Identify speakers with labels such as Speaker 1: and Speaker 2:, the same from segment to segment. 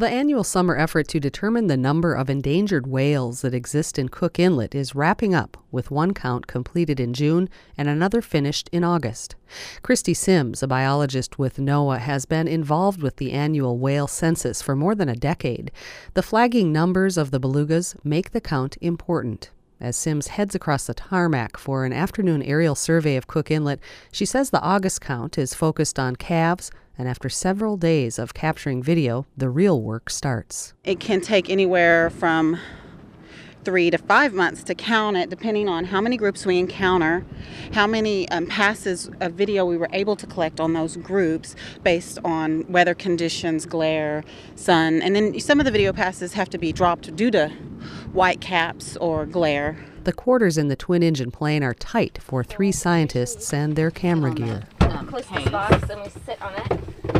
Speaker 1: The annual summer effort to determine the number of endangered whales that exist in Cook Inlet is wrapping up, with one count completed in June and another finished in August. Christy Sims, a biologist with NOAA, has been involved with the annual whale census for more than a decade. The flagging numbers of the belugas make the count important. As Sims heads across the tarmac for an afternoon aerial survey of Cook Inlet, she says the August count is focused on calves, and after several days of capturing video, the real work starts.
Speaker 2: It can take anywhere from 3 to 5 months to count it, depending on how many groups we encounter, how many passes of video we were able to collect on those groups based on weather conditions, glare, sun, and then some of the video passes have to be dropped due to white caps or glare.
Speaker 1: The quarters in the twin-engine plane are tight for 3 scientists and their camera gear.
Speaker 3: Close to the box, and we sit on it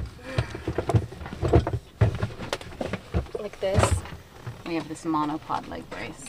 Speaker 3: like this.
Speaker 4: We have this monopod leg brace.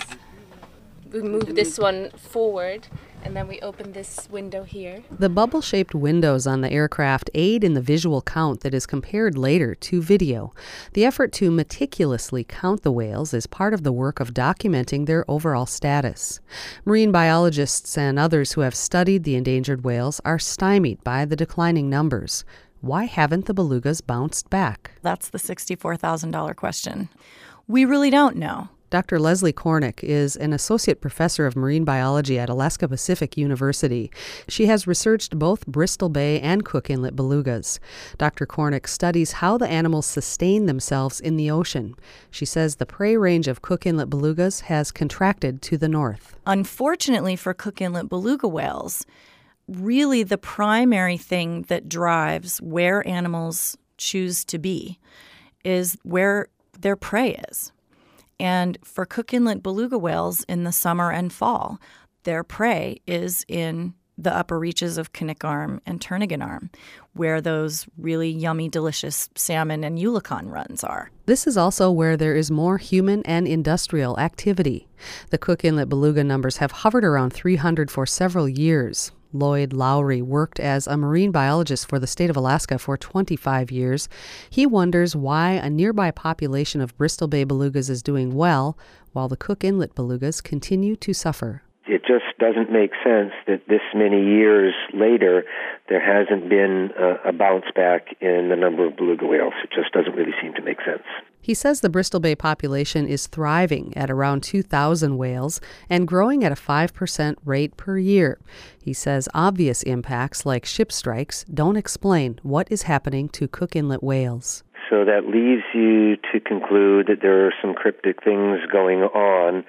Speaker 3: We move this one forward, and then we open this window here.
Speaker 1: The bubble-shaped windows on the aircraft aid in the visual count that is compared later to video. The effort to meticulously count the whales is part of the work of documenting their overall status. Marine biologists and others who have studied the endangered whales are stymied by the declining numbers. Why haven't the belugas bounced back?
Speaker 5: That's the $64,000 question. We really don't know.
Speaker 1: Dr. Leslie Cornick is an associate professor of marine biology at Alaska Pacific University. She has researched both Bristol Bay and Cook Inlet belugas. Dr. Cornick studies how the animals sustain themselves in the ocean. She says the prey range of Cook Inlet belugas has contracted to the north.
Speaker 5: Unfortunately for Cook Inlet beluga whales, really the primary thing that drives where animals choose to be is where their prey is. And for Cook Inlet beluga whales in the summer and fall, their prey is in the upper reaches of Knik Arm and Turnagain Arm, where those really yummy, delicious salmon and eulachon runs are.
Speaker 1: This is also where there is more human and industrial activity. The Cook Inlet beluga numbers have hovered around 300 for several years. Lloyd Lowry worked as a marine biologist for the state of Alaska for 25 years. He wonders why a nearby population of Bristol Bay belugas is doing well, while the Cook Inlet belugas continue to suffer.
Speaker 6: It just doesn't make sense that this many years later there hasn't been a bounce back in the number of beluga whales. It just doesn't really seem to make sense.
Speaker 1: He says the Bristol Bay population is thriving at around 2,000 whales and growing at a 5% rate per year. He says obvious impacts like ship strikes don't explain what is happening to Cook Inlet whales.
Speaker 6: So that leaves you to conclude that there are some cryptic things going on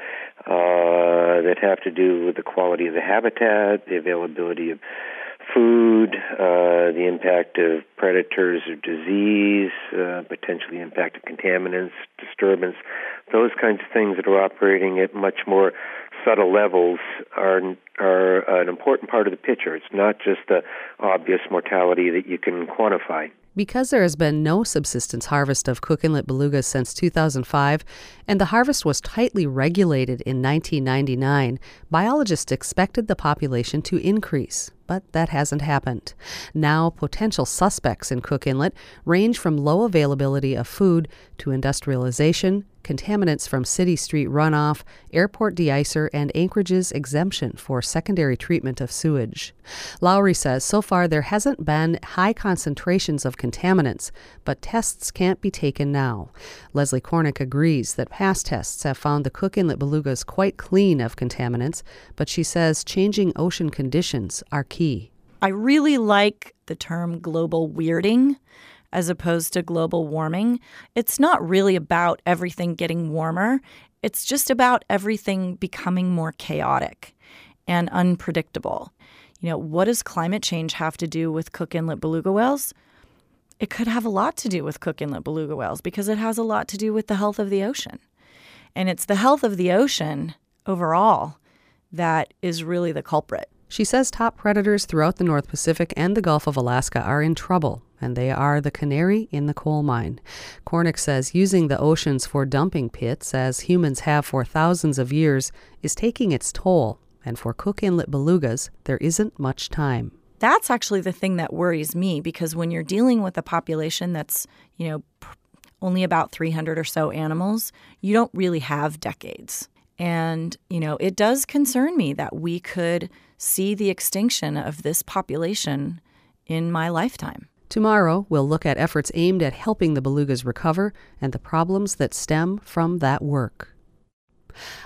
Speaker 6: that have to do with the quality of the habitat, the availability of food, the impact of predators or disease, potentially impact of contaminants, disturbance. Those kinds of things that are operating at much more subtle levels are an important part of the picture. It's not just the obvious mortality that you can quantify.
Speaker 1: Because there has been no subsistence harvest of Cook Inlet belugas since 2005, and the harvest was tightly regulated in 1999, biologists expected the population to increase, but that hasn't happened. Now, potential suspects in Cook Inlet range from low availability of food to industrialization, contaminants from city street runoff, airport de-icer, and Anchorage's exemption for secondary treatment of sewage. Lowry says so far there hasn't been high concentrations of contaminants, but tests can't be taken now. Leslie Cornick agrees that past tests have found the Cook Inlet belugas quite clean of contaminants, but she says changing ocean conditions are key.
Speaker 5: I really like the term global weirding as opposed to global warming. It's not really about everything getting warmer. It's just about everything becoming more chaotic and unpredictable. You know, what does climate change have to do with Cook Inlet beluga whales? It could have a lot to do with Cook Inlet beluga whales because it has a lot to do with the health of the ocean. And it's the health of the ocean overall that is really the culprit.
Speaker 1: She says top predators throughout the North Pacific and the Gulf of Alaska are in trouble, and they are the canary in the coal mine. Cornick says using the oceans for dumping pits, as humans have for thousands of years, is taking its toll, and for Cook Inlet belugas, there isn't much time.
Speaker 5: That's actually the thing that worries me, because when you're dealing with a population that's, only about 300 or so animals, you don't really have decades. And, it does concern me that we could see the extinction of this population in my lifetime.
Speaker 1: Tomorrow, we'll look at efforts aimed at helping the belugas recover and the problems that stem from that work.